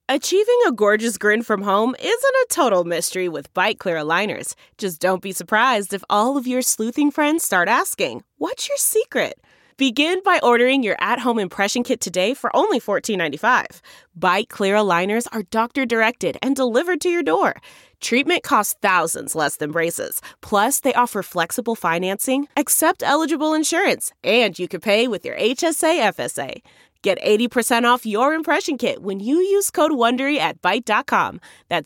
Achieving a gorgeous grin from home isn't a total mystery with Byte Clear aligners. Just don't be surprised if all of your sleuthing friends start asking, "What's your secret?" Begin by ordering your at-home impression kit today for only $14.95. Byte Clear aligners are doctor-directed and delivered to your door. Treatment costs thousands less than braces. Plus, they offer flexible financing, accept eligible insurance, and you can pay with your HSA FSA. Get 80% off your impression kit when you use code WONDERY at Byte.com. That's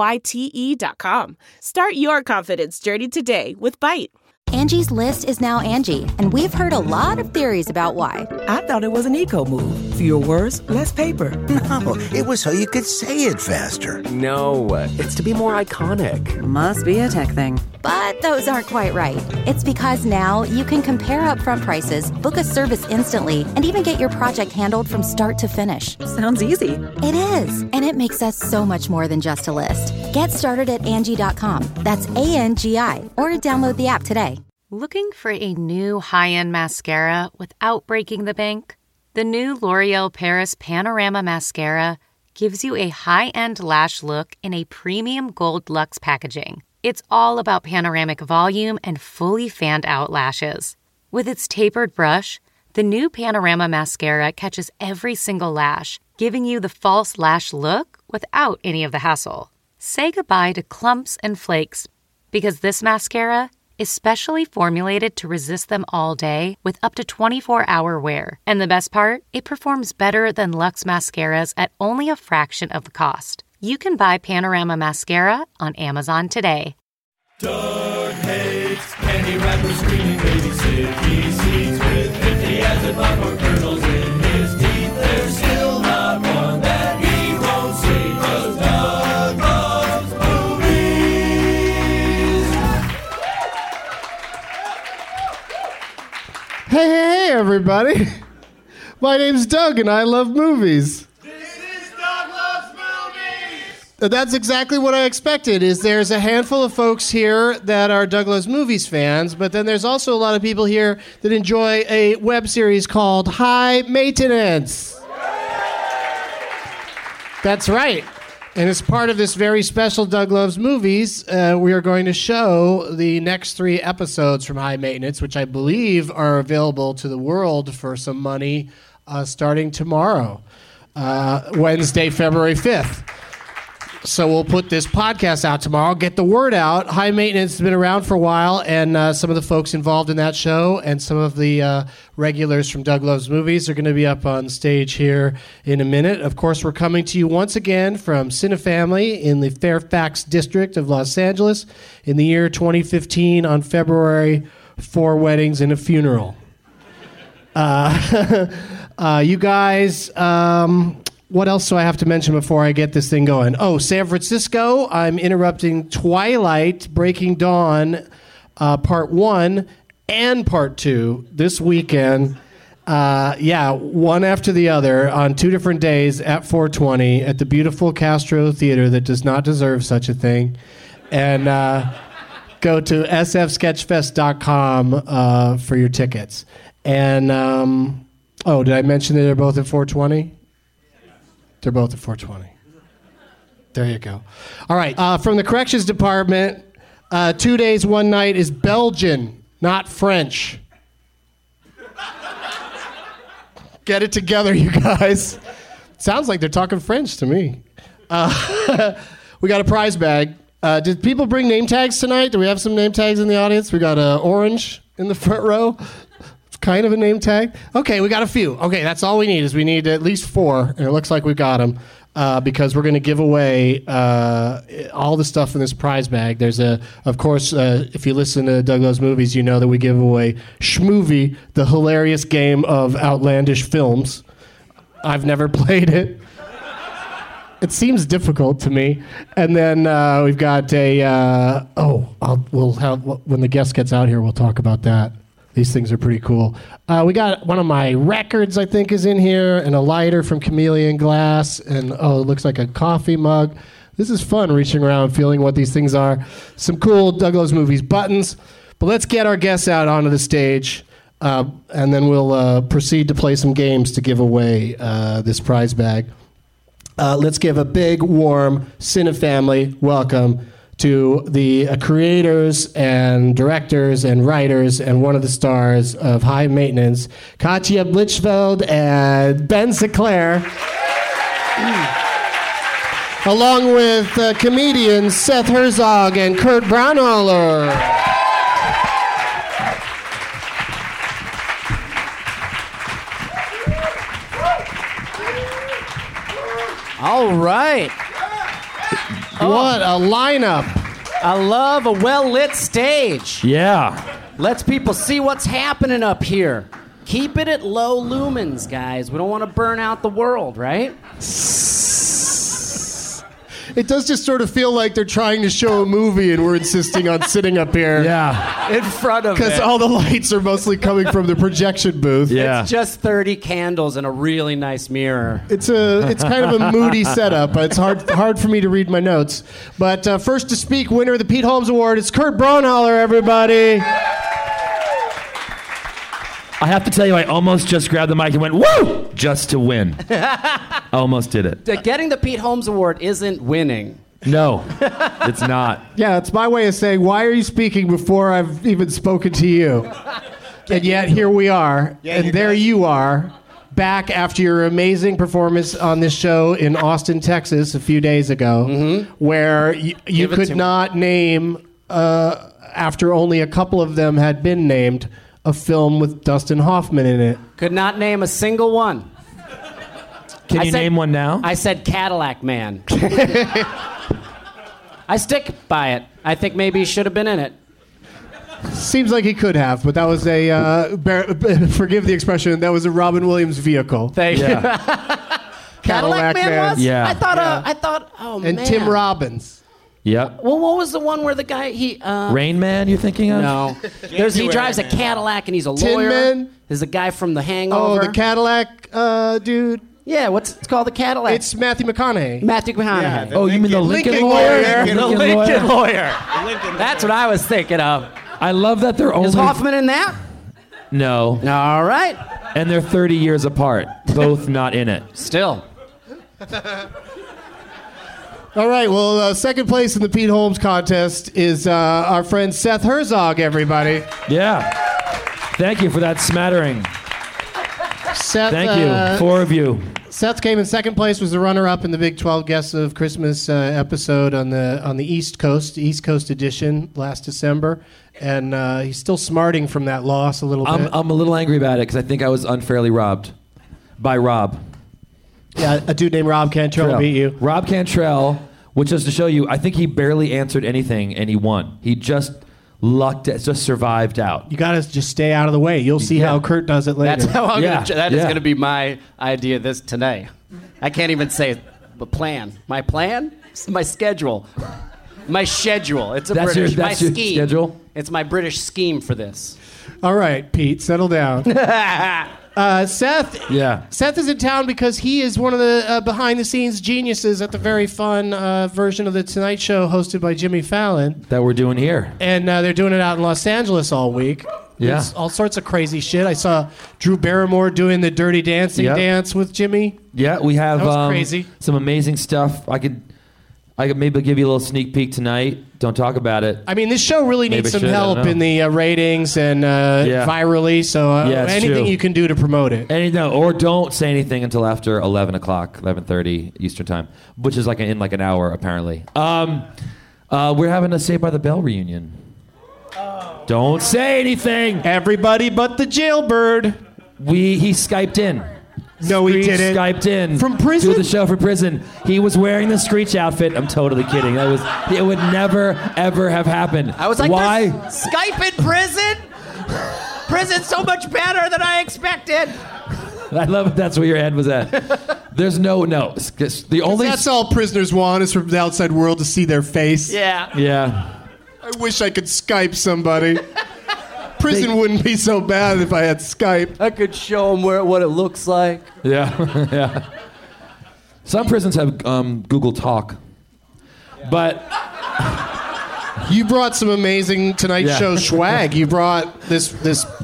BYTE.com. Start your confidence journey today with Byte. Angie's List is now Angie, and we've heard a lot of theories about why. I thought it was an eco move. Fewer words, less paper. No, it was so you could say it faster. No, it's to be more iconic. Must be a tech thing. But those aren't quite right. It's because now you can compare upfront prices, book a service instantly, and even get your project handled from start to finish. Sounds easy. It is, and it makes us so much more than just a list. Get started at Angie.com. That's ANGI, or download the app today. Looking for a new high-end mascara without breaking the bank? The new L'Oreal Paris Panorama Mascara gives you a high-end lash look in a premium gold luxe packaging. It's all about panoramic volume and fully fanned-out lashes. With its tapered brush, the new Panorama Mascara catches every single lash, giving you the false lash look without any of the hassle. Say goodbye to clumps and flakes, because this mascara is specially formulated to resist them all day with up to 24-hour wear. And the best part? It performs better than Luxe mascaras at only a fraction of the cost. You can buy Panorama Mascara on Amazon today. Doug hates candy wrappers, screaming babysit seeds with 50 acid popcorn kernels in his teeth. There's still not one that he won't see, 'cause Doug loves movies. Hey, everybody. My name's Doug, and I love movies. That's exactly what I expected. There's a handful of folks here that are Doug Loves Movies fans, but then there's also a lot of people here that enjoy a web series called High Maintenance. That's right. And as part of this very special Doug Loves Movies, we are going to show the next 3 episodes from High Maintenance, which I believe are available to the world for some money starting tomorrow, Wednesday, February 5th. So we'll put this podcast out tomorrow, get the word out. High Maintenance has been around for a while, and some of the folks involved in that show and some of the regulars from Doug Loves Movies are going to be up on stage here in a minute. Of course, we're coming to you once again from Cinefamily in the Fairfax district of Los Angeles in the year 2015 on February, 4 weddings and a funeral. You guys... what else do I have to mention before I get this thing going? Oh, San Francisco, I'm interrupting Twilight, Breaking Dawn, Part 1 and Part 2 this weekend. One after the other on 2 different days at 4:20 at the beautiful Castro Theater that does not deserve such a thing. And go to sfsketchfest.com for your tickets. And, did I mention that they're both at 4:20? They're both at 4:20. There you go. All right. From the corrections department, 2 days, 1 night is Belgian, not French. Get it together, you guys. Sounds like they're talking French to me. We got a prize bag. Did people bring name tags tonight? Do we have some name tags in the audience? We got orange in the front row. Kind of a name tag. Okay, we got a few. Okay, that's all we need is we need at least 4, and it looks like we got them because we're going to give away all the stuff in this prize bag. There's of course, if you listen to Doug Loves Movies, you know that we give away Schmovie, the hilarious game of outlandish films. I've never played it. It seems difficult to me. And then we've got when the guest gets out here, we'll talk about that. These things are pretty cool. We got one of my records, I think, is in here, and a lighter from Chameleon Glass, and it looks like a coffee mug. This is fun, reaching around, feeling what these things are. Some cool Doug Loves Movies buttons. But let's get our guests out onto the stage, and then we'll proceed to play some games to give away this prize bag. let's give a big, warm Cinefamily welcome to the creators and directors and writers and one of the stars of High Maintenance, Katja Blichfeld and Ben Sinclair, along with comedians Seth Herzog and Kurt Braunohler. All right. What a lineup. I love a well-lit stage. Yeah. Lets people see what's happening up here. Keep it at low lumens, guys. We don't want to burn out the world, right? It does just sort of feel like they're trying to show a movie and we're insisting on sitting up here. Yeah. In front of it. Because all the lights are mostly coming from the projection booth. Yeah. It's just 30 candles and a really nice mirror. It's kind of a moody setup. It's hard for me to read my notes. But first to speak, winner of the Pete Holmes Award, it's Kurt Braunohler, everybody. I have to tell you, I almost just grabbed the mic and went, woo! Just to win. I almost did it. Getting the Pete Holmes Award isn't winning. No, it's not. Yeah, it's my way of saying, why are you speaking before I've even spoken to you? And yet here we are, and there you are, back after your amazing performance on this show in Austin, Texas a few days ago, where you could not name, after only a couple of them had been named, a film with Dustin Hoffman in it. Could not name a single one. Can you name one now? I said Cadillac Man. I stick by it. I think maybe he should have been in it. Seems like he could have, but that was a, forgive the expression, that was a Robin Williams vehicle. Thank you. Cadillac Man was? Yeah. I thought, oh, and man. Tim Robbins. Yep. Well, what was the one where the guy, Rain Man, you're thinking of? No. He drives a Cadillac and he's a Tin lawyer. Man? There's a guy from The Hangover. Oh, the Cadillac dude. Yeah, it's called the Cadillac? It's Matthew McConaughey. Matthew McConaughey. Oh, you mean the Lincoln lawyer? The Lincoln lawyer. That's what I was thinking of. I love that they're only... Is Hoffman in that? No. All right. And they're 30 years apart. Both not in it. Still. All right, well, second place in the Pete Holmes contest is our friend Seth Herzog, everybody. Yeah. Thank you for that smattering. Seth, Thank you. 4 of you. Seth came in second place, was the runner-up in the Big 12 Guests of Christmas episode on the East Coast edition last December. And he's still smarting from that loss a little bit. I'm a little angry about it because I think I was unfairly robbed by Rob. Yeah, a dude named Rob Cantrell beat you. Rob Cantrell, which is to show you, I think he barely answered anything and he won. He just just survived out. You got to just stay out of the way. You'll see how Kurt does it later. That's how I'm that is going to be my idea this today. I can't even say it, but plan. My plan? It's my schedule. My schedule. It's That's British. your my scheme. schedule? It's my British scheme for this. All right, Pete, settle down. Seth. Yeah. Seth is in town because he is one of the behind-the-scenes geniuses at the very fun version of the Tonight Show hosted by Jimmy Fallon. That we're doing here. And they're doing it out in Los Angeles all week. Yeah. There's all sorts of crazy shit. I saw Drew Barrymore doing the Dirty Dancing dance with Jimmy. Yeah, we have That was crazy. some amazing stuff. I could maybe give you a little sneak peek tonight. Don't talk about it. I mean, this show really Maybe needs I some should, I don't help know. in the ratings and virally. So it's anything true. you can do to promote it. Or don't say anything until after 11 o'clock, 11:30 Eastern time, which is in an hour apparently. We're having a Saved by the Bell reunion. Oh. Don't say anything. Everybody but the jailbird. He Skyped in. No, he Screech didn't. Skyped in From prison? to the show from prison. He was wearing the Screech outfit. I'm totally kidding. It would never ever have happened. I was like, why? Skype in prison? Prison's so much better than I expected. I love it. That's where your head was at. There's no. The only. That's all prisoners want is for the outside world to see their face. Yeah. Yeah. I wish I could Skype somebody. Prison wouldn't be so bad if I had Skype. I could show them what it looks like. Yeah. Yeah. Some prisons have Google Talk, but you brought some amazing Tonight Show swag. You brought this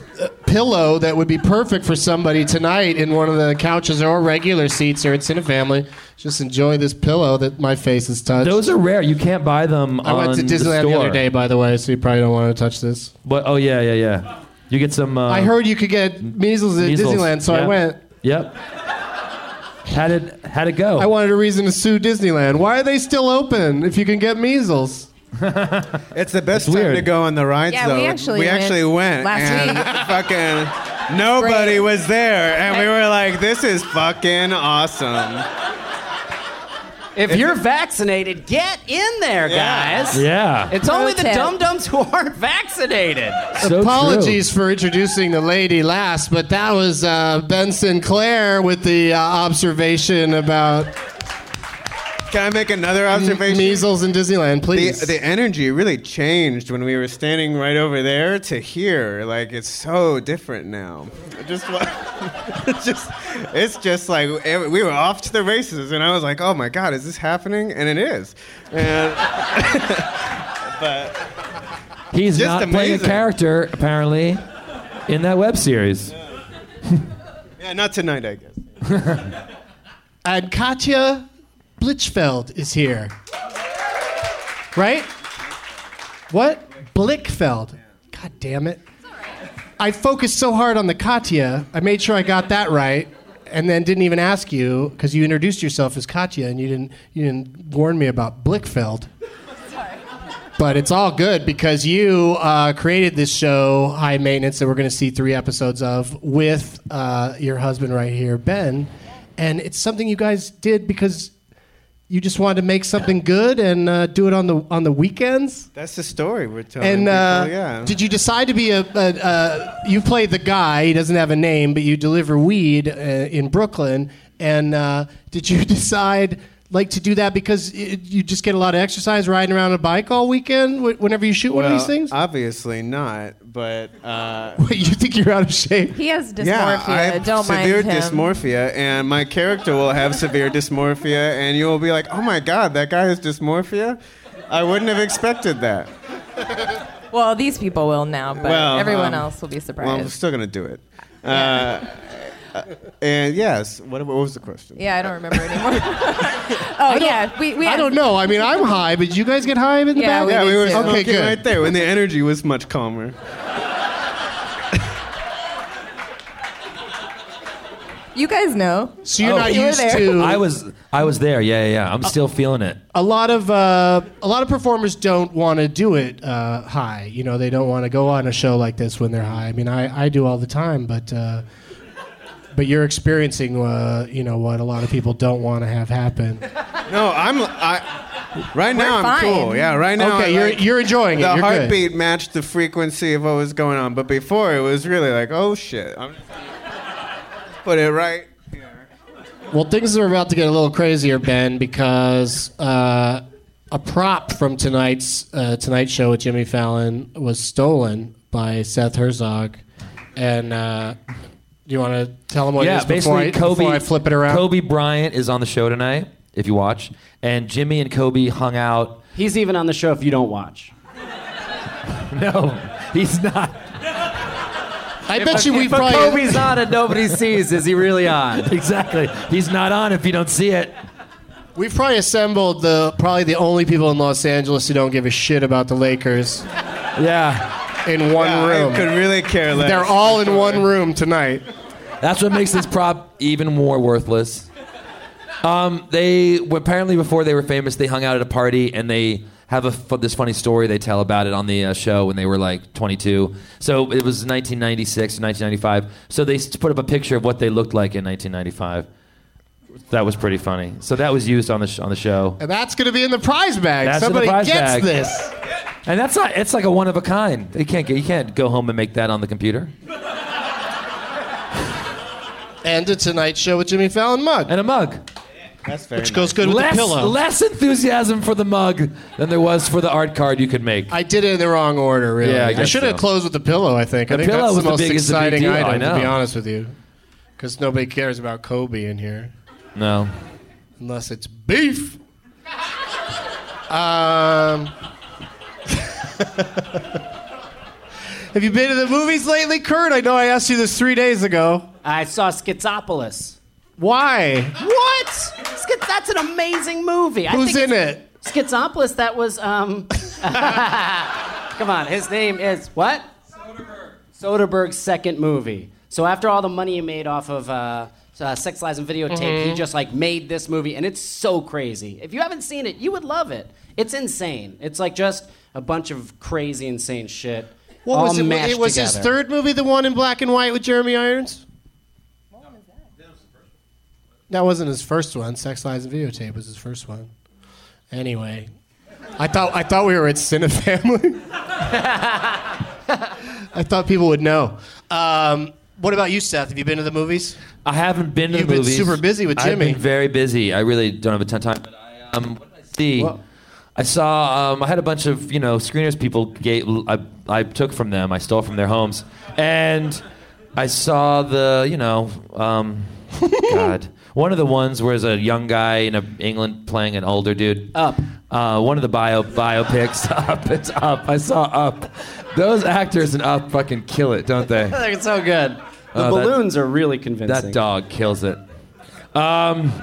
pillow that would be perfect for somebody tonight in one of the couches or regular seats here at Cinefamily. Just enjoy this pillow that my face has touched. Those are rare. You can't buy them I went to Disneyland the other day, by the way, so you probably don't want to touch this. But, oh, yeah. You get some... I heard you could get measles at Disneyland, so I went. Yep. How'd it go? I wanted a reason to sue Disneyland. Why are they still open if you can get measles? It's the best time to go on the rides, Yeah, though. we actually went and last week. fucking nobody was there, and we were like, "This is fucking awesome." If you're vaccinated, get in there, guys. Yeah. It's only the dum-dums who aren't vaccinated. So Apologies for introducing the lady last, but that was Ben Sinclair with the observation about... Can I make another observation? Measles in Disneyland, please. The energy really changed when we were standing right over there to here. Like, it's so different now. It's just like we were off to the races, and I was like, oh my God, is this happening? And it is. And but he's just not amazing. playing a character, apparently, in that web series. Yeah, not tonight, I guess. And Katja Blichfeld is here. Right? What? Blichfeld. God damn it. I focused so hard on the Katja, I made sure I got that right, and then didn't even ask you, because you introduced yourself as Katja, and you didn't warn me about Blichfeld. But it's all good, because you created this show, High Maintenance, that we're going to see 3 episodes of, with your husband right here, Ben. And it's something you guys did because you just wanted to make something good and do it on the weekends. That's the story we're telling. And people, yeah. Did you decide to be you play the guy? He doesn't have a name, but you deliver weed in Brooklyn. And did you decide to do that because you just get a lot of exercise riding around a bike all weekend whenever you shoot one of these things? Obviously not, but... Wait, you think you're out of shape? He has dysmorphia. Yeah, I have Don't severe mind him. dysmorphia, and my character will have severe dysmorphia, and you will be like, oh my God, that guy has dysmorphia? I wouldn't have expected that. Well, these people will now, but everyone else will be surprised. Well, I'm still going to do it. And yes, what was the question? Yeah, I don't remember anymore. We I don't know. I mean, I'm high, but did you guys get high in the back? Yeah, we were okay, smoking good. right there when the energy was much calmer. You guys know. So you're not You were used there. to. I was there. Yeah. I'm still feeling it. A lot of performers don't want to do it high. You know, they don't want to go on a show like this when they're high. I mean, I do all the time, but you're experiencing what a lot of people don't want to have happen. No, right now I'm cool. Yeah, right now. Okay, you're enjoying it. The You're heartbeat matched the frequency of what was going on, but before it was really like, oh shit. Put it right here. Well, things are about to get a little crazier, Ben, because a prop from tonight's Tonight Show with Jimmy Fallon was stolen by Seth Herzog, and do you want to tell them what it is before I flip it around? Kobe Bryant is on the show tonight, if you watch, and Jimmy and Kobe hung out. He's even on the show if you don't watch. No, he's not. I bet you we if probably... Kobe's on and nobody sees, is he really on? Exactly. He's not on if you don't see it. We've probably assembled probably the only people in Los Angeles who don't give a shit about the Lakers. Yeah. In one room. I could really care less. They're all in one room tonight. That's what makes this prop even more worthless. They apparently before they were famous, they hung out at a party and they have this funny story they tell about it on the show when they were like 22. So it was 1996 or 1995. So they put up a picture of what they looked like in 1995. That was pretty funny. So that was used on the show. And that's going to be in the prize bag. That's Somebody in the prize gets bag. this. And that's not. It's like a one of a kind. You can't go home and make that on the computer. And a Tonight Show with Jimmy Fallon mug. And a mug. That's very Which goes good with the pillow. Less enthusiasm for the mug than there was for the art card you could make. I did it in the wrong order, really. Yeah, I guess should have so. closed with the pillow, I think. I think pillow that's was the the most biggest- the big exciting deal, I item, to be know. honest with you. Because nobody cares about Kobe in here. No. Unless it's beef. Have you been to the movies lately, Kurt? I know I asked you this 3 days ago. I saw Schizopolis. Why? What? That's an amazing movie. Who's in it? Schizopolis, that was, Come on, his name is, what? Soderbergh's second movie. So after all the money he made off of Sex, Lies, and Videotape, he just like made this movie, and it's so crazy. If you haven't seen it, you would love it. It's insane. It's like just a bunch of crazy, insane shit. What all was it? mashed It was together. his third movie, the one in black and white with Jeremy Irons? That wasn't his first one. Sex, Lies, and Videotape was his first one. Anyway, I thought we were at Cinefamily. I thought people would know. What about you, Seth? Have you been to the movies? I haven't been to You've the been movies. super busy with Jimmy. I've been very busy. I really don't have a ton of time. But what did I see? I saw. I had a bunch of screeners people I took from them. I stole from their homes, and I saw the God. One of the ones where there's a young guy in England playing an older dude. Up. One of the biopics. Up. It's Up. I saw Up. Those actors in Up fucking kill it, don't they? They're so good. The balloons are really convincing. That dog kills it. The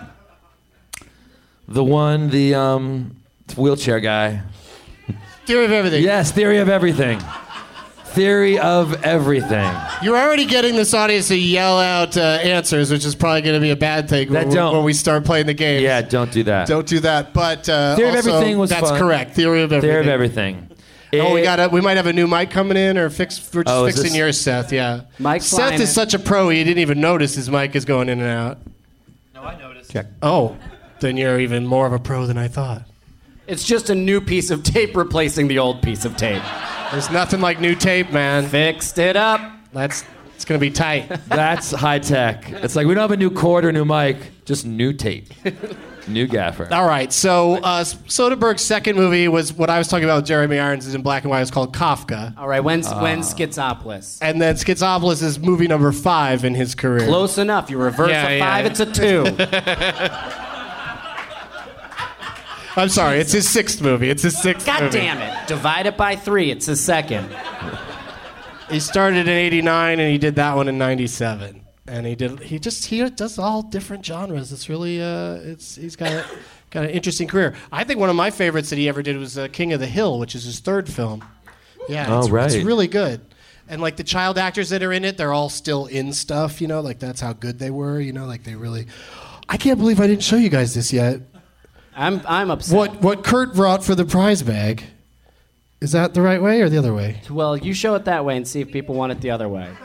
wheelchair guy. Theory of Everything. Yes, Theory of Everything. Theory of Everything. You're already getting this audience to yell out answers, which is probably going to be a bad thing when we start playing the game. Yeah, don't do that. Don't do that. But Theory of Everything was that's fun. correct. Theory of Everything. Theory of Everything. We might have a new mic coming in, or we're just fixing yours, Seth. Yeah. Mike's Seth flying is in. such a pro, he didn't even notice his mic is going in and out. No, I noticed. Check. Oh, then you're even more of a pro than I thought. It's just a new piece of tape replacing the old piece of tape. There's nothing like new tape, man. Fixed it up. It's gonna be tight. That's high tech. It's like we don't have a new cord or new mic, just new tape, new gaffer. All right, so Soderbergh's second movie was what I was talking about with Jeremy Irons, is in black and white. It's called Kafka. All right, when's Schizopolis? And then Schizopolis is movie number 5 in his career. Close enough. You reverse a 5, it's a 2. I'm sorry, it's his 6th movie. It's his 6th God movie. damn it. Divide it by 3, it's his second. He started in 89 and he did that one in 97. And he does all different genres. It's really he's got an interesting career. I think one of my favorites that he ever did was King of the Hill, which is his 3rd film. Yeah, it's really good. And like the child actors that are in it, they're all still in stuff, like that's how good they were, like they really. I can't believe I didn't show you guys this yet. I'm upset. What Kurt brought for the prize bag, is that the right way or the other way? Well, you show it that way and see if people want it the other way.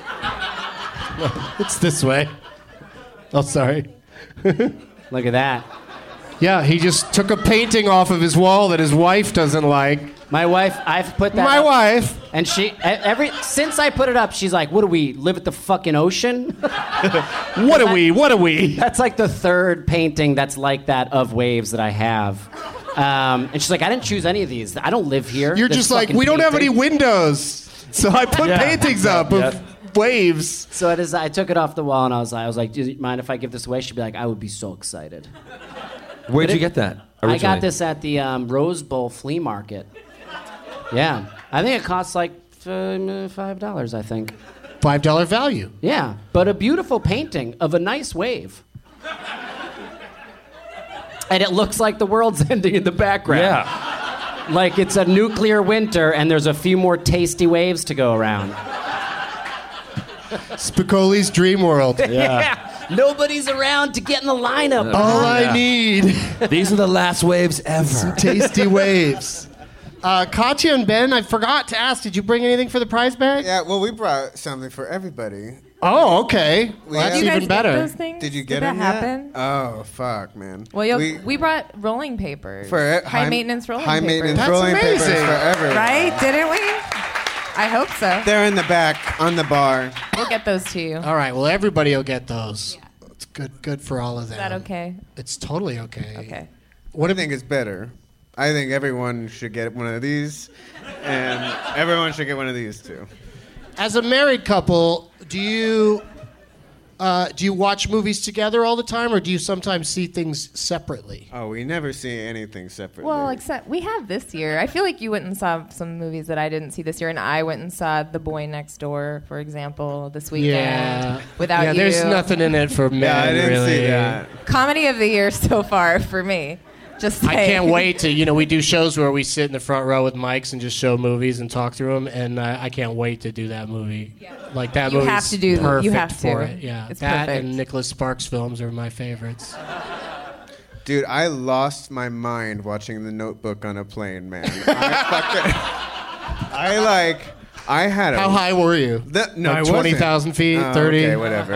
It's this way. Oh, sorry. Look at that. Yeah, he just took a painting off of his wall that his wife doesn't like. My wife, I've put that My up, wife. and she since I put it up, she's like, "What do we live at the fucking ocean?" What are we? That's like the 3rd painting that's like that of waves that I have. And she's like, "I didn't choose any of these. I don't live here." You're This just like, fucking we don't have any painting." windows, so I put paintings up of waves. So I took it off the wall, and I was like, "Do you mind if I give this away?" She'd be like, "I would be so excited." Where'd you get that? I got this at the Rose Bowl flea market. Yeah, I think it costs like $5. I think. $5 value. Yeah, but a beautiful painting of a nice wave. And it looks like the world's ending in the background. Yeah. Like it's a nuclear winter, and there's a few more tasty waves to go around. Spicoli's Dream World. Yeah. Nobody's around to get in the lineup. All I need. These are the last waves ever. Some tasty waves. Katya and Ben, I forgot to ask, did you bring anything for the prize bag? Yeah, well, we brought something for everybody. Oh, okay. Well, that's Did you guys even better. Get those things? Did you get Did that them yet? happen? Oh, fuck, man. Well, we brought rolling papers. For high maintenance rolling high papers. maintenance That's rolling papers amazing. for everyone. Right? Didn't we? I hope so. They're in the back on the bar. We'll get those to you. All right, well, everybody will get those. It's good for all of them. Is that okay? It's totally okay. Okay. What do you think is better? I think everyone should get one of these, and everyone should get one of these too. As a married couple, do you Do you watch movies together all the time, or do you sometimes see things separately? Oh, we never see anything separately. Well, except we have this year. I feel like you went and saw some movies that I didn't see this year, and I went and saw The Boy Next Door, for example, this weekend. Without you. There's nothing in it for men. Yeah, I didn't really. see that. Comedy of the year so far for me. Just saying. I can't wait to, we do shows where we sit in the front row with mics and just show movies and talk through them, and I can't wait to do that movie. Yeah. Like that movie. Perfect you have to. For it. Yeah, it's that perfect. and Nicholas Sparks films are my favorites. Dude, I lost my mind watching The Notebook on a plane, man. I had a... How high were you? No, like I wasn't. 20,000 feet, 30? Okay, whatever.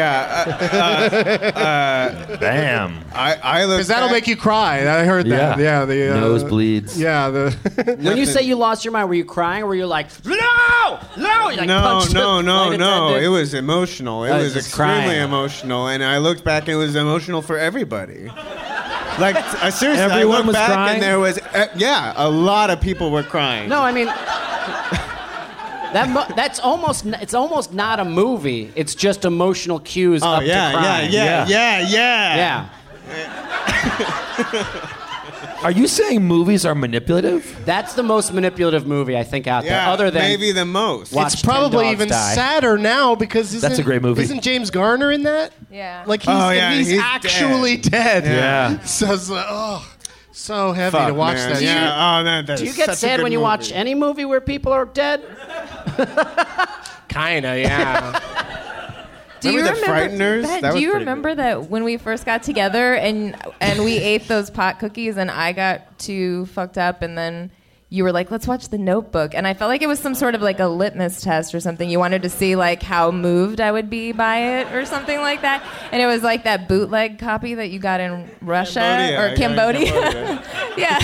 Yeah. Bam. I look Because that'll make you cry. I heard that. Yeah. The nosebleeds. Yeah. When you say you lost your mind, were you crying or were you like, no! You like punched the flight No. attendant? It was emotional. It I was was just extremely crying. emotional. And I looked back and it was emotional for everybody. Like, seriously, Everyone I looked was back crying? and there was, a lot of people were crying. No, I mean, it's almost not a movie. It's just emotional cues up to crying. Yeah. Are you saying movies are manipulative? That's the most manipulative movie I think out there, other than maybe the most. Watch It's probably 10 Dogs even Die. sadder now because That's a great movie. Isn't James Garner in that? Yeah. Like he's he's actually dead. Yeah. So it's like, so heavy Fuck, to watch man. that. Yeah. That Do you is get such a sad good when you movie. watch any movie where people are dead? Kinda, yeah. Do you Remember The Frighteners? That, That do was you pretty remember that when we first got together and we ate those pot cookies and I got too fucked up and then you were like, let's watch The Notebook, and I felt like it was some sort of like a litmus test or something. You wanted to see like how moved I would be by it or something like that, and it was like that bootleg copy that you got in Russia or Cambodia. Yeah.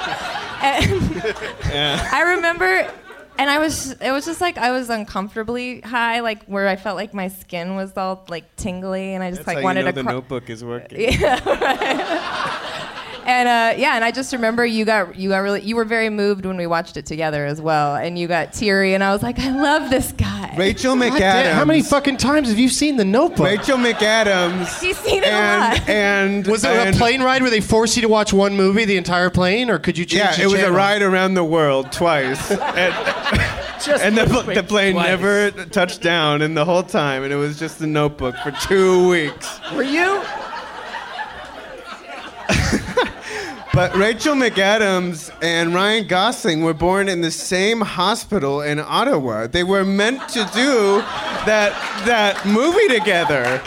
And I remember. And it was just like I was uncomfortably high, like where I felt like my skin was all like tingly, and I just That's how wanted you know to. The Notebook is working. Yeah, right. And I just remember you were very moved when we watched it together as well, and you got teary, and I was like, I love this guy. Rachel God McAdams. damn, how many fucking times have you seen The Notebook? Rachel McAdams. He's seen it a lot. And Was it a plane ride where they forced you to watch one movie the entire plane, or could you change the Yeah, it was a channel? ride around the world twice. And the plane never touched down in the whole time, and it was just The Notebook for 2 weeks. Were you? But Rachel McAdams and Ryan Gosling were born in the same hospital in Ottawa. They were meant to do that movie together.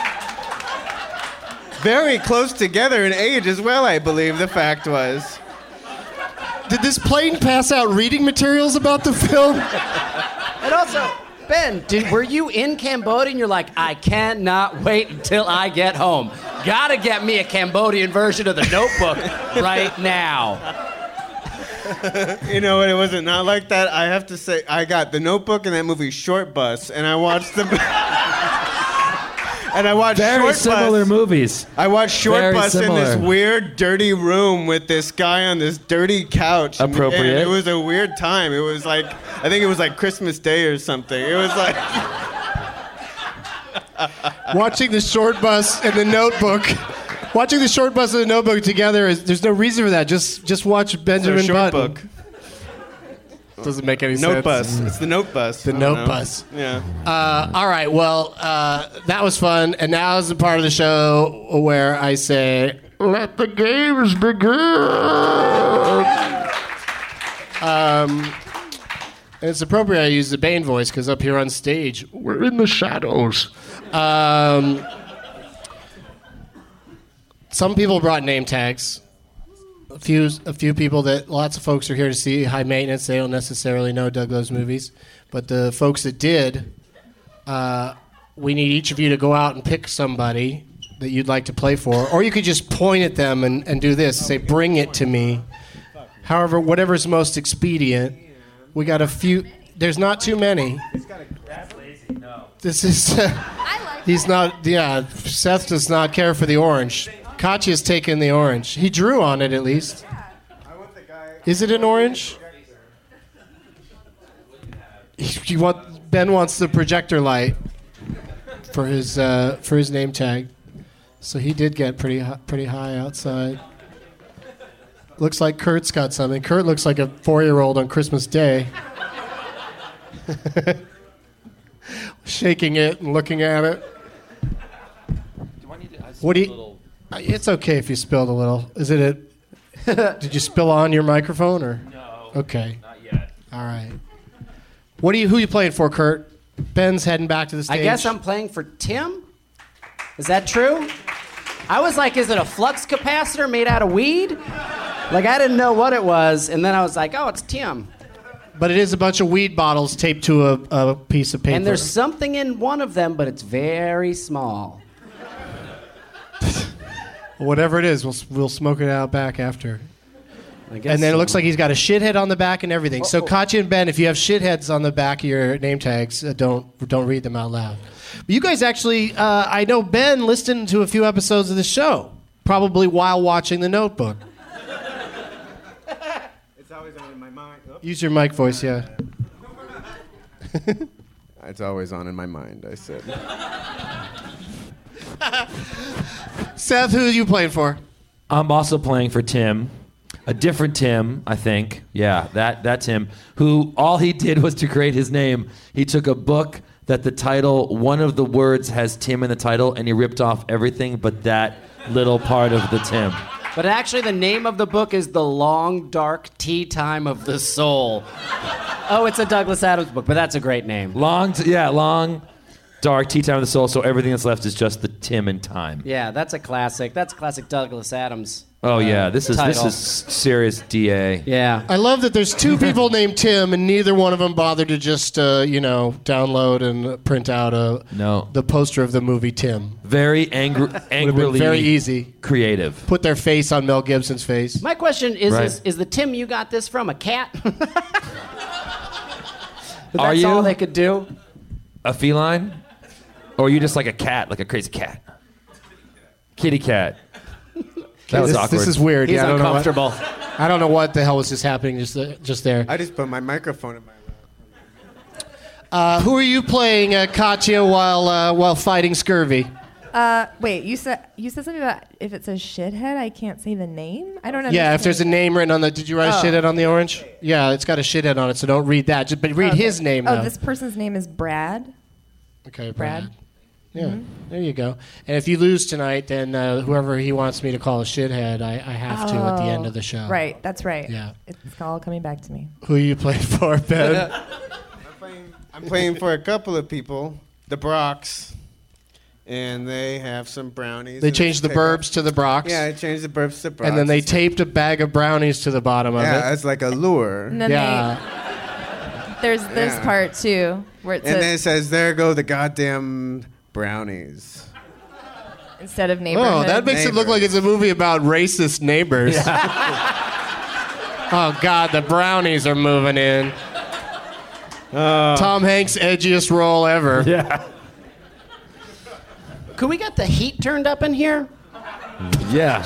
Very close together in age as well, I believe the fact was. Did this plane pass out reading materials about the film? And also, Ben, were you in Cambodia and you're like, I cannot wait until I get home. Gotta get me a Cambodian version of The Notebook right now. You know what? It wasn't not like that. I have to say, I got The Notebook and that movie Short Bus, and I watched them. And I watched Very Short similar Bus. movies. I watched Short Very Bus similar. in this weird, dirty room with this guy on this dirty couch. And Appropriate. it was a weird time. It was like, I think it was like Christmas Day or something. It was like. Watching The Short Bus and The Notebook. Watching The Short Bus and The Notebook together there's no reason for that. Just watch Benjamin Short Button. Book. Doesn't make any Note sense. Bus. It's the Note Bus. The I don't Note know. Bus. Yeah. All right. Well, that was fun, and now is the part of the show where I say, "Let the games begin." And it's appropriate I use the Bane voice because up here on stage, we're in the shadows. Some people brought name tags. A few people that lots of folks are here to see High Maintenance. They don't necessarily know Doug Loves Movies, but the folks that did, we need each of you to go out and pick somebody that you'd like to play for, or you could just point at them and do this, say, "Bring it to me." However, whatever's most expedient. We got a few. There's not too many. That's lazy. No. This is. He's not. Yeah, Seth does not care for the orange. Katya's taken the orange. He drew on it at least. Is it an orange? Ben wants the projector light. for his name tag. So he did get pretty high outside. Looks like Kurt's got something. Kurt looks like a 4-year-old on Christmas Day. Shaking it and looking at it. What do you? It's okay if you spilled a little. Is it did you spill on your microphone or? No. Okay. Not yet. All right. Who are you playing for, Kurt? Ben's heading back to the stage. I guess I'm playing for Tim. Is that true? I was like, is it a flux capacitor made out of weed? Like, I didn't know what it was, and then I was like, oh, it's Tim. But it is a bunch of weed bottles taped to a piece of paper. And there's something in one of them, but it's very small. Whatever it is, we'll smoke it out back after. I guess And then it so. looks like he's got a shithead on the back and everything. So Katya and Ben, if you have shitheads on the back of your name tags, don't read them out loud. But you guys actually, I know Ben listened to a few episodes of the show, probably while watching The Notebook. It's always on in my mind. Oh. Use your mic voice, yeah. It's always on in my mind, I said. Seth, who are you playing for? I'm also playing for Tim. A different Tim, I think. Yeah, that Tim, who all he did was to create his name. He took a book that the title, one of the words has Tim in the title, and he ripped off everything but that little part of the Tim. But actually, the name of the book is The Long, Dark Tea Time of the Soul. Oh, it's a Douglas Adams book, but that's a great name. Long, dark Tea Time of the Soul, so everything that's left is just the Tim and time. Yeah, that's a classic. That's a classic Douglas Adams. Oh yeah, this is title. serious DA. Yeah. I love that there's two people named Tim, and neither one of them bothered to just, download and print out the poster of the movie Tim. Very angrily, very easy. Creative. Put their face on Mel Gibson's face. My question is, Right. is the Tim you got this from a cat? Are That's you all they could do? a feline, or are you just like a cat, like a crazy cat, kitty cat? That was awkward. This is weird. He's I don't uncomfortable. I don't know what the hell was just happening just there. I just put my microphone in my lap. Who are you playing, Katya, while fighting scurvy? Wait, you said something about if it says shithead, I can't say the name? I don't know. Yeah, if there's a name written on the... Did you write shithead on the orange? Yeah, it's got a shithead on it, so don't read that. But read his name, though. Oh, this person's name is Brad. Okay, Brad. Yeah, there you go. And if you lose tonight, then whoever he wants me to call a shithead, I have to at the end of the show. Right, that's right. Yeah. It's all coming back to me. Who are you playing for, Ben? I'm playing for a couple of people, the Brocs, and they have some brownies. They changed the burbs to the Brocs. Yeah, I changed the burbs to Brocs. And then they taped a bag of brownies to the bottom of it. Yeah, it's like a lure. And then there's this part, too, where it And says... then it says, there go the goddamn brownies. Instead of neighborhood. Oh, that makes it look like it's a movie about racist neighbors. Oh, God, the brownies are moving in. Tom Hanks' edgiest role ever. Yeah. Could we get the heat turned up in here? Yeah.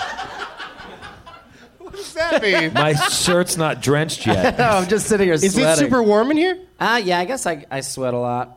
What does that mean? My shirt's not drenched yet. No, I'm just sitting here Is sweating. it super warm in here? Yeah, I guess I sweat a lot.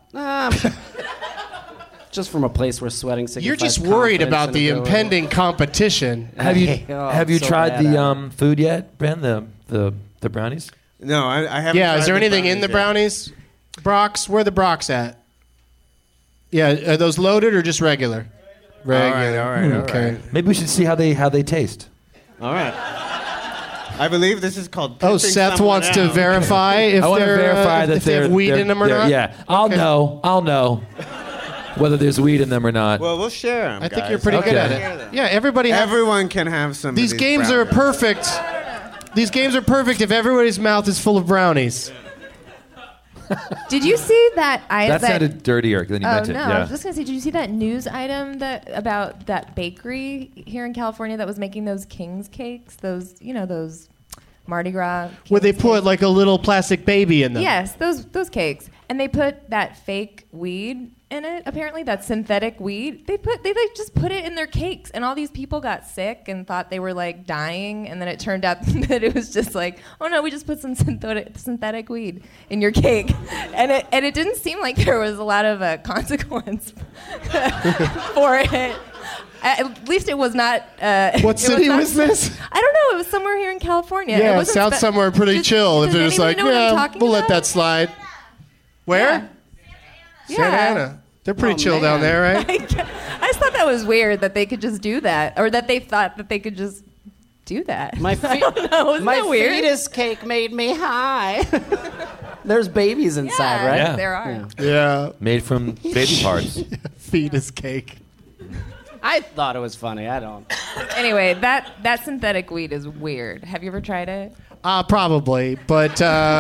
Just from a place where sweating signifies You're just worried confidence about and the ability. impending competition. Have you Oh, have you so tried bad the at food yet, Ben? The brownies? No, I haven't. Yeah, is tried there the anything in the brownies brownies? Brocs, where are the Brocs at? Yeah, are those loaded or just regular? Regular. All right. Okay. Maybe we should see how they taste. All right. I believe this is called. Oh, pissing Seth someone wants to out. verify if I want to they're verify that if they have weed in them or not. Yeah, I'll know whether there's weed in them or not. Well, we'll share them. I think you're pretty good at it. Yeah, everyone can have some. These of games are brownies. perfect. These games are perfect if everybody's mouth is full of brownies. Did you see that? That sounded dirtier than you meant no, it. I Yeah. was just gonna say, did you see that news item about that bakery here in California that was making those King's cakes? Those Mardi Gras. Where they put like a little plastic baby in them. Yes, those cakes, and they put that fake weed in it. Apparently, that's synthetic weed. They like just put it in their cakes, and all these people got sick and thought they were like dying, and then it turned out that it was just like, oh no, we just put some synthetic weed in your cake, and it didn't seem like there was a lot of consequence for it. At least it was not. What city was this? I don't know. It was somewhere here in California. Yeah, it sounds somewhere pretty chill. If they're just like, yeah, we'll let that slide. Where? Yeah. Santa Ana. They're pretty chill down there, right? I just thought that was weird that they could just do that, or that they thought that they could just do that. I don't know. Isn't my that weird? fetus cake made me high. There's babies inside, right? Yeah. There are. Yeah. Made from baby parts. Fetus cake. I thought it was funny. I don't. Anyway, that synthetic weed is weird. Have you ever tried it? Probably, but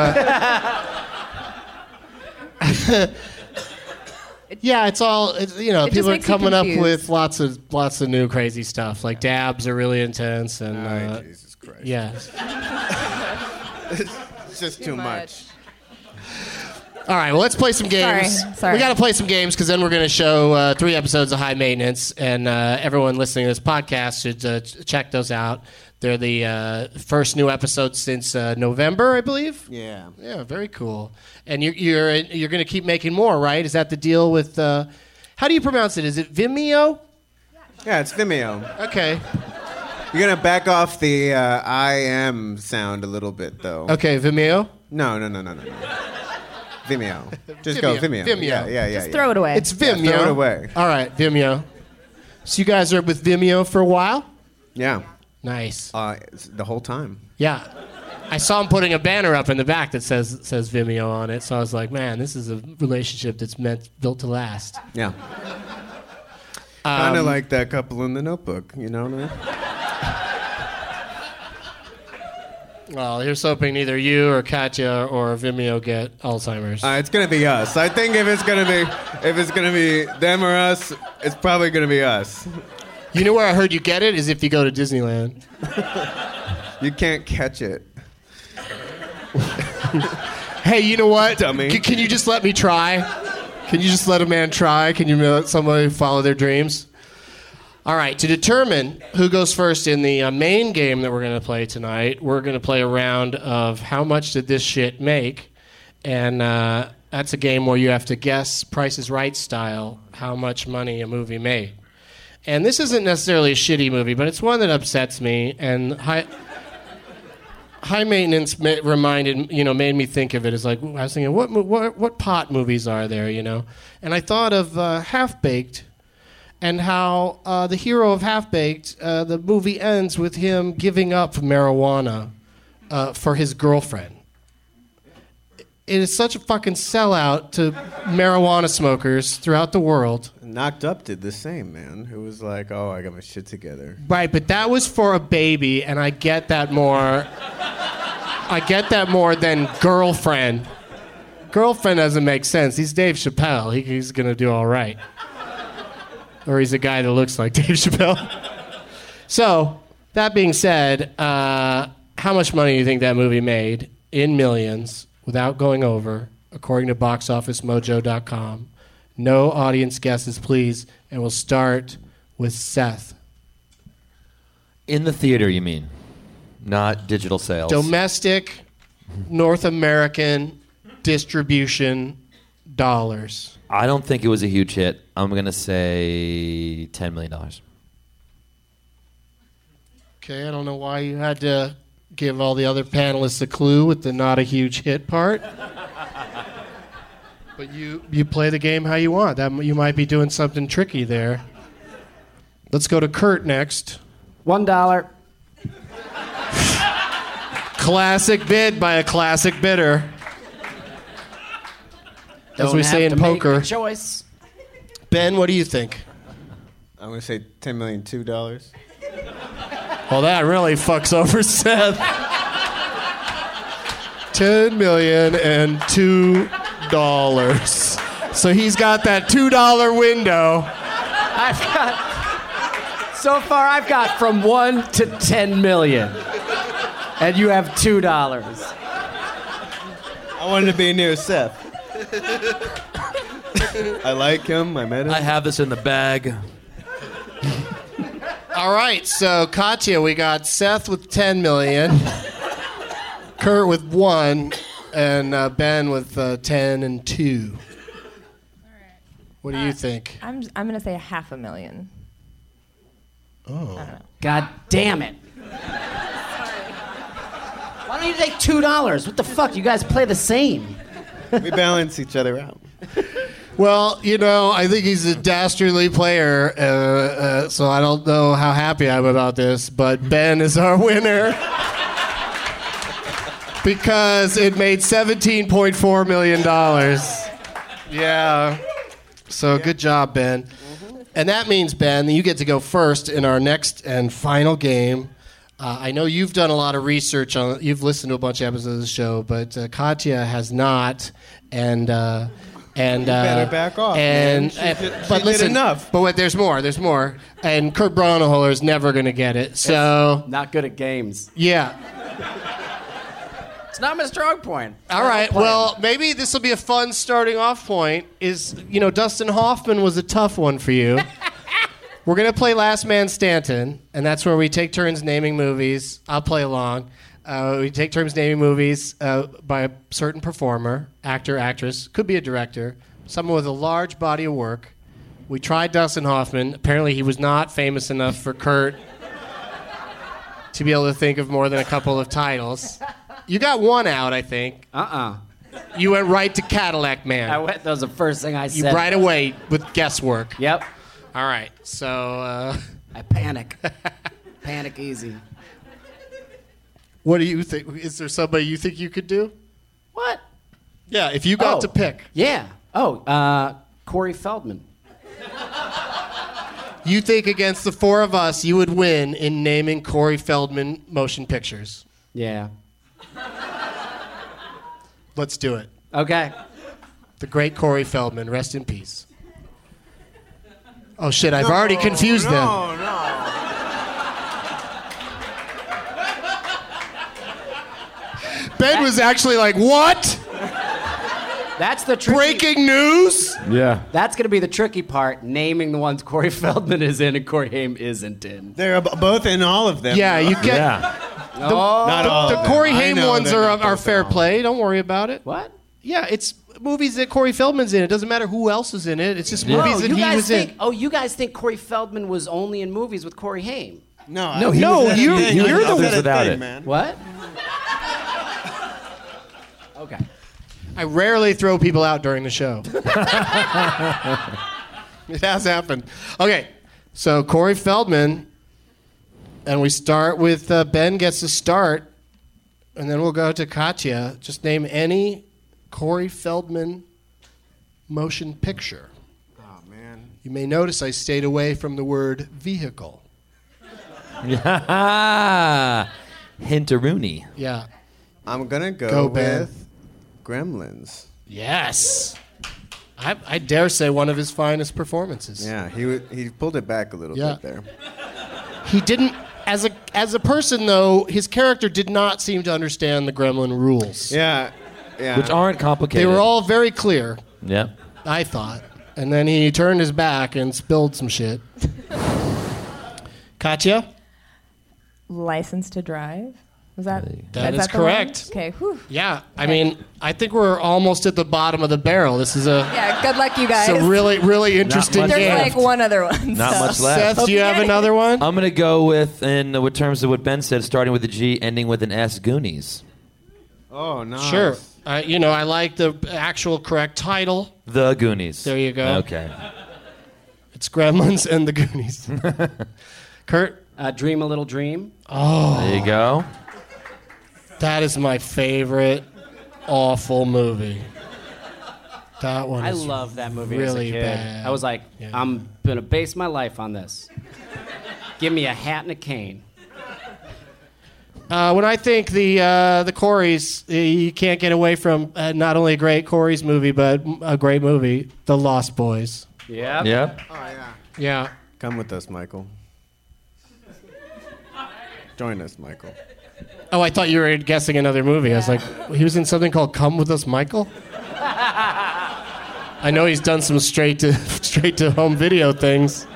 yeah, it's It people are makes you coming up confused. with lots of new crazy stuff. Like dabs are really intense, and Jesus Christ. yeah. It's just too much. All right, well, let's play some games. Sorry. We got to play some games because then we're going to show 3 episodes of High Maintenance, and everyone listening to this podcast should check those out. They're the first new episodes since November, I believe. Yeah. Yeah, very cool. And you're going to keep making more, right? Is that the deal with? How do you pronounce it? Is it Vimeo? Yeah, it's Vimeo. Okay. You're gonna back off the I am sound a little bit, though. Okay, Vimeo. No. Vimeo. Just go Vimeo. Vimeo. Yeah. Just throw it away. It's Vimeo. Yeah, throw it away. All right, Vimeo. So you guys are with Vimeo for a while? Yeah. Nice. The whole time. Yeah. I saw him putting a banner up in the back that says Vimeo on it, so I was like, man, this is a relationship that's built to last. Yeah. Kind of like that couple in The Notebook, you know what I mean? Well, here's hoping neither you or Katya or Vimeo get Alzheimer's. It's gonna be us. I think if it's gonna be them or us, it's probably gonna be us. You know where I heard you get it is if you go to Disneyland. You can't catch it. Hey, you know what? Dummy. Can you just let me try? Can you just let a man try? Can you let somebody follow their dreams? All right, to determine who goes first in the main game that we're going to play tonight, we're going to play a round of how much did this shit make? And that's a game where you have to guess Price is Right style how much money a movie made. And this isn't necessarily a shitty movie, but it's one that upsets me. And High Maintenance made me think of it as like, I was thinking, what pot movies are there, you know? And I thought of Half Baked. And how the hero of Half Baked, the movie ends with him giving up marijuana for his girlfriend. It is such a fucking sellout to marijuana smokers throughout the world. Knocked Up did the same, man. Who was like, oh, I got my shit together. Right, but that was for a baby, and I get that more. I get that more than Girlfriend. Girlfriend doesn't make sense. He's Dave Chappelle. He's gonna do all right. Or he's a guy that looks like Dave Chappelle. So, that being said, how much money do you think that movie made in millions without going over, according to BoxOfficeMojo.com? No audience guesses, please. And we'll start with Seth. In the theater, you mean? Not digital sales. Domestic, North American distribution dollars. I don't think it was a huge hit. I'm going to say $10 million. Okay, I don't know why you had to give all the other panelists a clue with the not a huge hit part. But you play the game how you want. You might be doing something tricky there. Let's go to Kurt next. $1. Classic bid by a classic bidder. As we say in poker. Make a choice. Ben, what do you think? I'm going to say $10,002. Well, that really fucks over Seth. $10,002. So he's got that $2 window. So far, I've got from 1 to 10 million. And you have $2. I wanted to be near Seth. I like him. I met him. I have this in the bag. All right, so Katya, we got Seth with 10 million, Kurt with 1, and Ben with 10 and 2. What do you think? I'm gonna say $500,000. Oh. God damn it. Why don't you take $2? What the fuck? You guys play the same. We balance each other out. Well, I think he's a dastardly player, so I don't know how happy I am about this, but Ben is our winner. Because it made $17.4 million. Yeah. So good job, Ben. Mm-hmm. And that means, Ben, that you get to go first in our next and final game. I know you've done a lot of research on. You've listened to a bunch of episodes of the show, but Katya has not. And you better back off. And she but did listen, enough. But wait, there's more. There's more. And Kurt Braunohler is never going to get it. So not good at games. Yeah. It's not my strong point. All right. Well, maybe this will be a fun starting off point. Dustin Hoffman was a tough one for you. We're going to play Last Man Stanton, and that's where we take turns naming movies. I'll play along. We take turns naming movies by a certain performer, actor, actress, could be a director, someone with a large body of work. We tried Dustin Hoffman. Apparently, he was not famous enough for Kurt to be able to think of more than a couple of titles. You got one out, I think. You went right to Cadillac Man. That was the first thing I said. You right away with guesswork. Yep. All right. So I panic. Panic easy. What do you think? Is there somebody you think you could do? What? Yeah, if you got to pick. Yeah. Corey Feldman. You think against the four of us, you would win in naming Corey Feldman motion pictures? Yeah. Let's do it. Okay. The great Corey Feldman, rest in peace. Oh shit! I've already confused them. No. Ben was actually like, "What? That's the tricky... Breaking news?" Yeah. That's going to be the tricky part, naming the ones Corey Feldman is in and Corey Haim isn't in. They're both in all of them. Yeah, you get. Yeah. Not all The of them. Corey I Haim know ones they're are not both fair in all. play. Don't worry about it. What? Yeah, it's movies that Corey Feldman's in. It doesn't matter who else is in it. It's just movies that he was in. You guys think Corey Feldman was only in movies with Corey Haim? No, you're the one without it. man. What? Okay. I rarely throw people out during the show. It has happened. Okay, so Corey Feldman, and we start with Ben gets to start, and then we'll go to Katya. Just name any Corey Feldman motion picture. Oh, man. You may notice I stayed away from the word vehicle. Hinteroonie. Yeah. I'm going to Go, go Ben. with Gremlins. Yes. I dare say one of his finest performances. Yeah, he pulled it back a little bit there. He didn't, as a person though, his character did not seem to understand the Gremlin rules. Yeah. Which aren't complicated. They were all very clear, Yeah. I thought. And then he turned his back and spilled some shit. Katya? License to Drive? Was that? That is the correct. one? Okay. Whew. Yeah, I mean, I think we're almost at the bottom of the barrel. This is Yeah. Good luck, you guys. it's a really, really interesting much There's game. like one other one. Not so. much left. Seth, do you have another one? I'm going to go with, in terms of what Ben said, starting with a G, ending with an S, Goonies. Oh, nice. Sure. I like the actual correct title. The Goonies. There you go. Okay. It's Gremlins and the Goonies. Kurt? Dream a Little Dream. Oh. There you go. That is my favorite awful movie. That one I is love that movie really as a kid. bad. I was like, I'm going to base my life on this. Give me a hat and a cane. When I think the Coreys, you can't get away from not only a great Coreys movie, but a great movie, The Lost Boys. Yeah. Yep. Oh, yeah. Yeah. Come with us, Michael. Join us, Michael. Oh, I thought you were guessing another movie. I was like, he was in something called Come With Us, Michael? I know he's done some straight to home video things.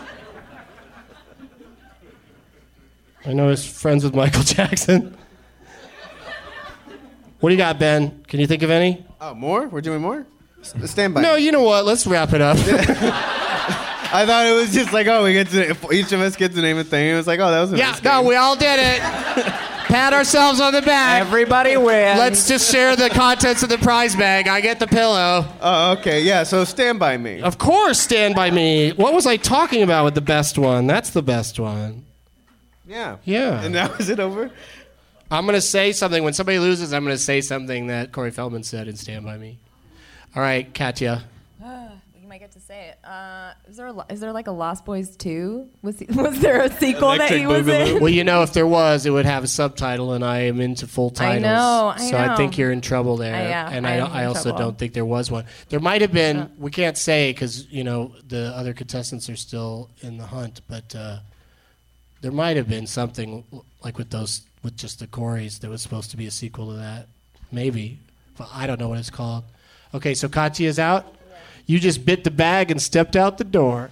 I know he's friends with Michael Jackson. What do you got, Ben? Can you think of any? Oh, more? We're doing more? Stand by. No, you know what? Let's wrap it up. I thought it was just like, oh, each of us gets to name a thing. It was like, oh, that was a nice game. we all did it. Pat ourselves on the back. Everybody wins. Let's just share the contents of the prize bag. I get the pillow. Oh, okay. Yeah, so Stand By Me. Of course, Stand By Me. What was I talking about with the best one? That's the best one. Yeah. Yeah. And now is it over? I'm going to say something. When somebody loses, I'm going to say something that Corey Feldman said in Stand By Me. All right, Katya. You might get to say it. Is there like a Lost Boys 2? Was there a sequel that he was in? Well, you know, if there was, it would have a subtitle, and I am into full titles. I So I think you're in trouble there. Yeah, I also don't think there was one. There might have been. We can't say because, you know, the other contestants are still in the hunt, but there might have been something like with just the Coreys that was supposed to be a sequel to that. Maybe. But I don't know what it's called. Okay, so Katya's out. You just bit the bag and stepped out the door.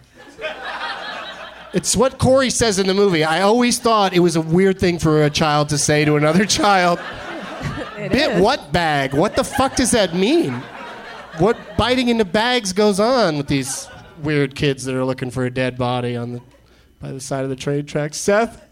It's what Corey says in the movie. I always thought it was a weird thing for a child to say to another child. Bit what bag? What the fuck does that mean? What biting into bags goes on with these weird kids that are looking for a dead body by the side of the train tracks? Seth?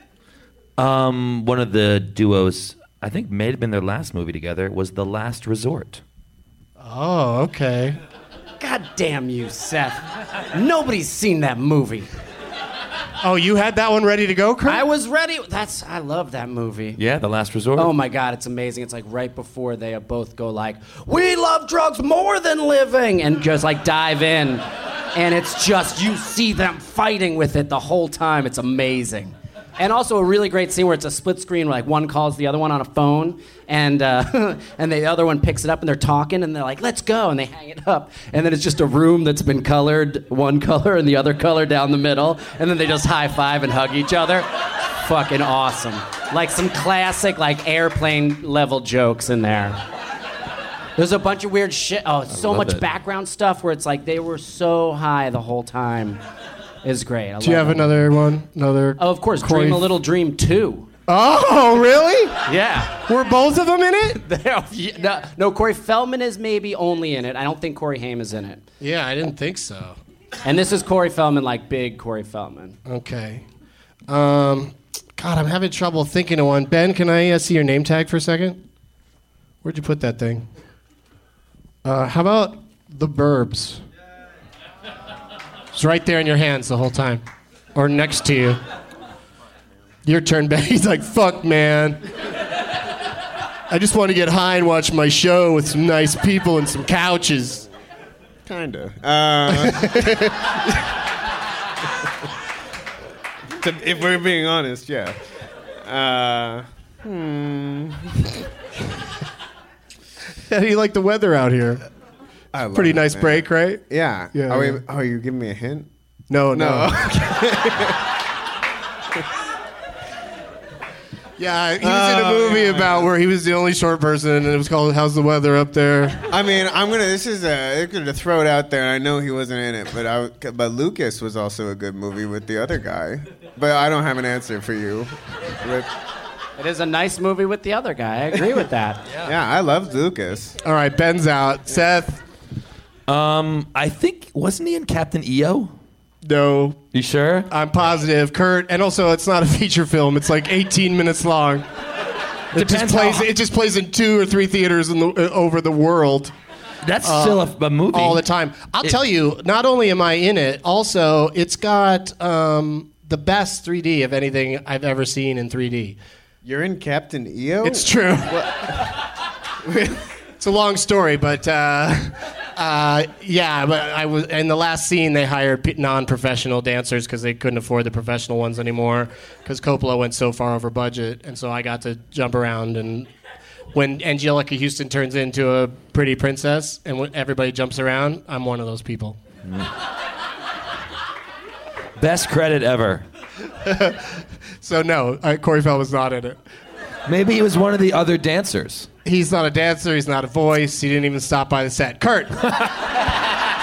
One of the duos, I think may have been their last movie together, was The Last Resort. Oh, okay. God damn you, Seth. Nobody's seen that movie. Oh, you had that one ready to go, Kurt? I was ready. I love that movie. Yeah, The Last Resort. Oh my God, it's amazing. It's like right before they both go like, we love drugs more than living, and just like dive in. And it's just, you see them fighting with it the whole time. It's amazing. And also a really great scene where it's a split screen, like one calls the other one on a phone, and and the other one picks it up, and they're talking, and they're like, let's go, and they hang it up. And then it's just a room that's been colored one color and the other color down the middle, and then they just high five and hug each other. Fucking awesome. Like some classic, like airplane level jokes in there. There's a bunch of weird shit. Oh, so much background stuff where it's like they were so high the whole time. Is great. Do you have another one? Oh, of course. Corey... Dream a Little Dream 2. Oh, really? Yeah. Were both of them in it? No, Corey Feldman is maybe only in it. I don't think Corey Haim is in it. Yeah, I didn't think so. And this is Corey Feldman, like big Corey Feldman. Okay. God, I'm having trouble thinking of one. Ben, can I see your name tag for a second? Where'd you put that thing? How about The Burbs? It's right there in your hands the whole time. Or next to you. Your turn, Ben. He's like, fuck, man. I just want to get high and watch my show with some nice people and some couches. Kinda. If we're being honest, yeah. How do you like the weather out here? I love Pretty it, nice man. break, right? Yeah. Yeah. Are you giving me a hint? No. Yeah, he was in a movie about where he was the only short person, and it was called "How's the Weather Up There?" I mean, I'm gonna throw it out there. I know he wasn't in it, but Lucas was also a good movie with the other guy. But I don't have an answer for you. It is a nice movie with the other guy. I agree with that. Yeah, I love Lucas. All right, Ben's out. Seth. I think, wasn't he in Captain EO? No. You sure? I'm positive. Kurt, and also it's not a feature film. It's like 18 minutes long. It just plays in 2 or 3 theaters over the world. That's still a movie. All the time. I'll tell you, not only am I in it, also it's got the best 3D of anything I've ever seen in 3D. You're in Captain EO? It's true. It's a long story, but yeah. But I was in the last scene. They hired non-professional dancers because they couldn't afford the professional ones anymore because Coppola went so far over budget, and so I got to jump around. And when Angelica Houston turns into a pretty princess, and when everybody jumps around, I'm one of those people. Best credit ever. So no, Corey Feldman was not in it. Maybe he was one of the other dancers. He's not a dancer. He's not a voice. He didn't even stop by the set. Kurt.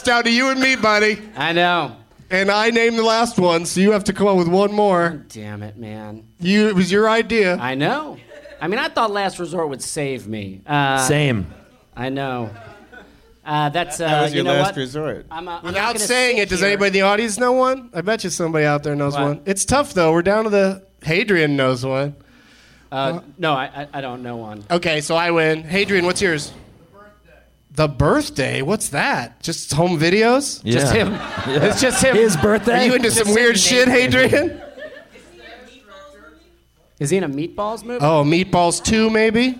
down to you and me, buddy. I know. And I named the last one, so you have to come up with one more. Damn it, man. It was your idea. I know. I mean, I thought Last Resort would save me. Same. I know. That was your last what? resort. Without saying it, does anybody in the audience know one? I bet you somebody out there knows one. It's tough, though. We're down to the... Hadrian knows one. No, I don't know one. Okay, so I win. Hadrian, what's yours? The birthday? What's that? Just home videos? Yeah. Just him. Yeah. It's just him. His birthday? Are you into some weird shit, Hadrian? Is he in a Meatballs movie? Oh, Meatballs 2, maybe?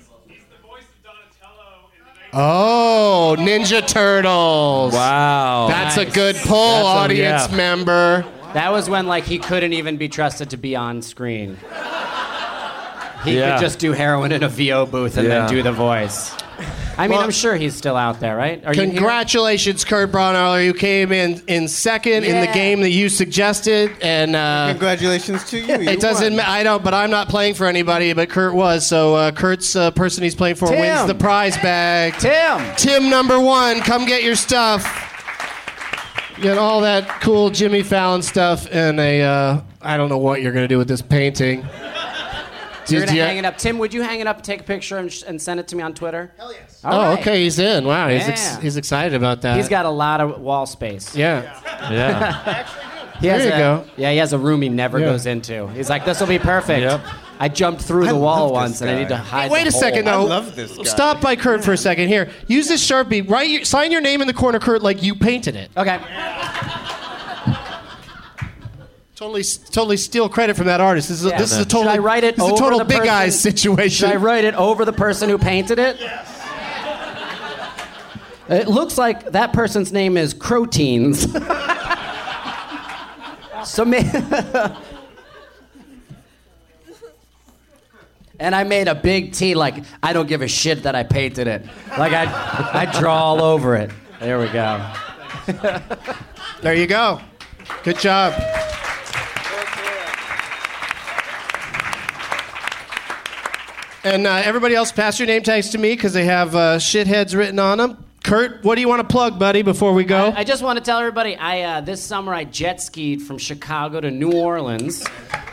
Oh, Ninja Turtles. Wow. That's a good pull, audience member. That was when, like, he couldn't even be trusted to be on screen. He could just do heroin in a VO booth and then do the voice. I mean, I'm sure he's still out there, right? Congratulations, Kurt Braunauer. You came in second in the game that you suggested, and congratulations to you. It doesn't. I don't, but I'm not playing for anybody. But Kurt was. So Kurt's person he's playing for wins the prize bag. Tim number 1, come get your stuff. Get all that cool Jimmy Fallon stuff and a. I don't know what you're gonna do with this painting. You're going to hang it up. Tim, would you hang it up, take a picture, and send it to me on Twitter? Hell yes. Okay, he's in. Wow, he's excited about that. He's got a lot of wall space. Yeah. There you go. Yeah, he has a room he never goes into. He's like, this will be perfect. Yep. I jumped through the wall once, and I need to hide Wait the a second, hole. though. I love this guy. Stop by Kurt for a second. Here, use this Sharpie. Sign your name in the corner, Kurt, like you painted it. Okay. Totally steal credit from that artist. This is a total. Should I write it this is over a total the big person? eyes situation. Should I write it over the person who painted it? Yes. It looks like that person's name is Croteens. So and I made a big T, like, I don't give a shit that I painted it. Like, I draw all over it. There we go. There you go. Good job. And everybody else, pass your name tags to me because they have shitheads written on them. Kurt, what do you want to plug, buddy, before we go? I just want to tell everybody, this summer I jet skied from Chicago to New Orleans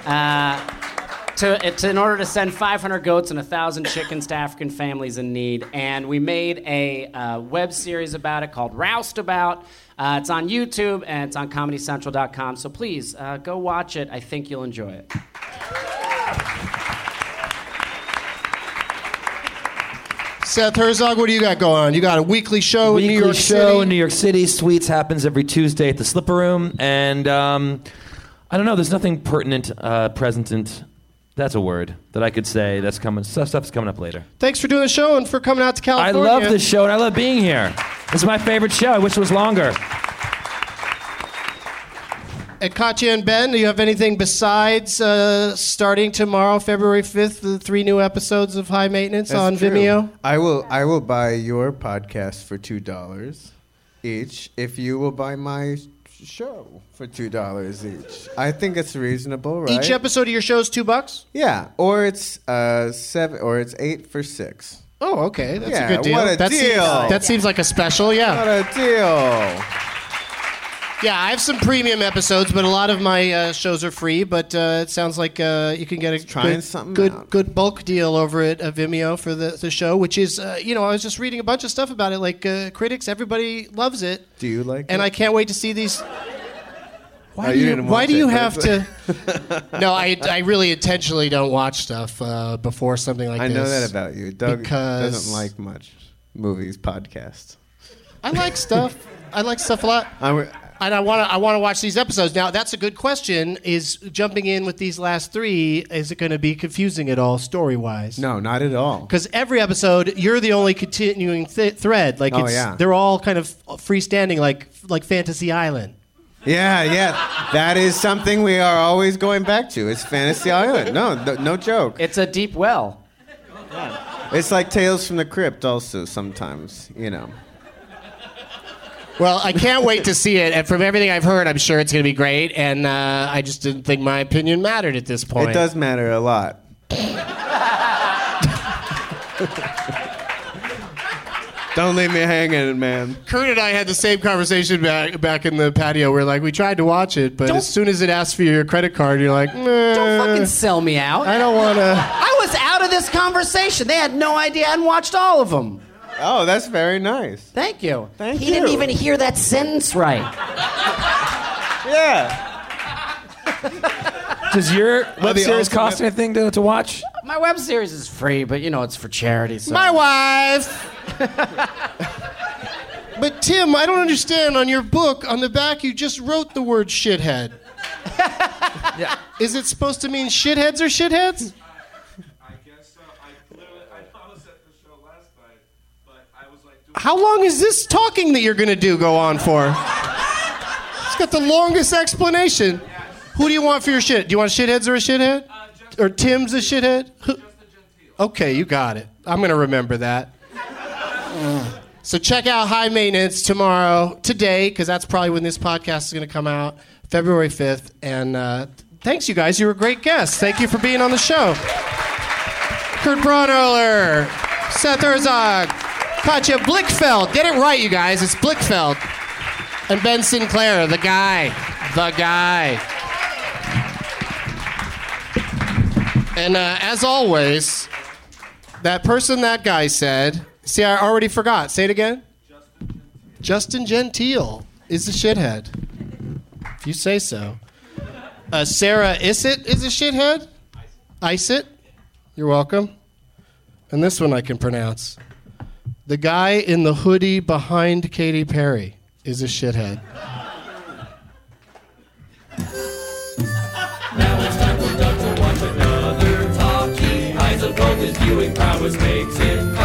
in order to send 500 goats and 1,000 chickens to African families in need. And we made a web series about it called Roustabout. It's on YouTube and it's on ComedyCentral.com. So please, go watch it. I think you'll enjoy it. Seth Herzog, what do you got going on? You got a weekly show in New York City? Weekly show in New York City. Sweets happens every Tuesday at the Slipper Room. And I don't know, there's nothing pertinent, present, that's a word, that I could say that's coming. Stuff's coming up later. Thanks for doing the show and for coming out to California. I love this show and I love being here. This is my favorite show. I wish it was longer. And Katya and Ben, do you have anything besides starting tomorrow, February 5th, the 3 new episodes of High Maintenance on Vimeo? I will buy your podcast for $2 each if you will buy my show for $2 each. I think it's reasonable, right? Each episode of your show is $2? Yeah, or it's 7, or it's 8 for $6. Oh, okay, that's a good deal. What a deal! That seems like a special, yeah. What a deal! Yeah, I have some premium episodes, but a lot of my shows are free. But it sounds like you can get a good bulk deal over at Vimeo for the show, which is, I was just reading a bunch of stuff about it. Like critics, everybody loves it. Do you like it? And I can't wait to see these. Why do you have to? No, I really intentionally don't watch stuff before something like this. I know that about you. Doug doesn't like much movies, podcasts. I like stuff. I like stuff a lot. And I want to watch these episodes. Now, that's a good question. Is jumping in with these last 3, is it going to be confusing at all story-wise? No, not at all. Because every episode, you're the only continuing thread. Like they're all kind of freestanding, like Fantasy Island. Yeah. That is something we are always going back to. It's Fantasy Island. No joke. It's a deep well. Yeah. It's like Tales from the Crypt also sometimes, Well, I can't wait to see it, and from everything I've heard, I'm sure it's going to be great, and I just didn't think my opinion mattered at this point. It does matter a lot. Don't leave me hanging, man. Kurt and I had the same conversation back in the patio where, like, we tried to watch it, but as soon as it asks for your credit card, you're like, Don't fucking sell me out. I don't want to. I was out of this conversation. They had no idea I hadn't watched all of them. Oh, that's very nice. Thank you. Thank he you. didn't even hear that sentence right. Yeah. Does your web the series ultimate- cost anything to watch? My web series is free, but you know it's for charity. So. My wife! But Tim, I don't understand. On your book, on the back, you just wrote the word shithead. Yeah. Is it supposed to mean shitheads or shitheads? I guess so. I noticed at the show last night, but I was like, How long is this talking that you're going to do go on for? It's got the longest explanation. Who do you want for your shit? Do you want shitheads or a shithead? Or Tim's a shithead? Okay, you got it. I'm going to remember that. So check out High Maintenance today, because that's probably when this podcast is going to come out, February 5th. And thanks, you guys. You were great guests. Thank you for being on the show. Kurt Braunohler, Seth Herzog, Katja Blickfeld. Get it right, you guys. It's Blickfeld. And Ben Sinclair, the guy. The guy. And as always, that person that guy said... See, I already forgot. Say it again. Justin Gentile is a shithead. If you say so. Sarah Issit is a shithead. Issit. You're welcome. And this one I can pronounce. The guy in the hoodie behind Katy Perry is a shithead. now it's time for Doug to watch another talkie. Eyes of both his viewing prowess makes him